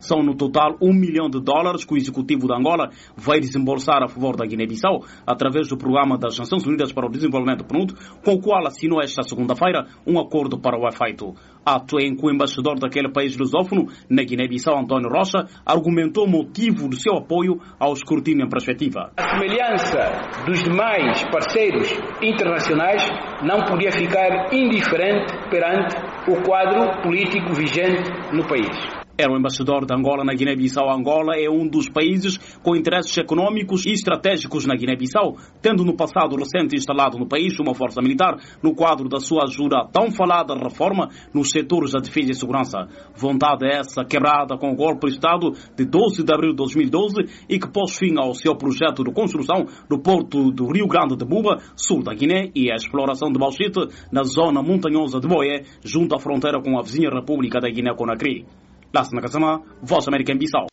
São no total $1 milhão que o executivo de Angola vai desembolsar a favor da Guiné-Bissau através do Programa das Nações Unidas para o Desenvolvimento PNUD, com o qual assinou esta segunda-feira um acordo para o efeito. Ato em que o embaixador daquele país lusófono na Guiné-Bissau, António Rocha, argumentou o motivo do seu apoio ao escrutínio em perspectiva. A semelhança dos demais parceiros internacionais não podia ficar indiferente perante o quadro político vigente no país. Era o embaixador de Angola na Guiné-Bissau. Angola é um dos países com interesses econômicos e estratégicos na Guiné-Bissau, tendo no passado recente instalado no país uma força militar no quadro da sua jura tão falada reforma nos setores da defesa e segurança. Vontade essa quebrada com o golpe de Estado de 12 de abril de 2012 e que pôs fim ao seu projeto de construção do porto do Rio Grande de Buba, sul da Guiné, e a exploração de bauxite na zona montanhosa de Boé, junto à fronteira com a vizinha República da Guiné-Conakry. Lassana Kassama, Voz América em Bissau.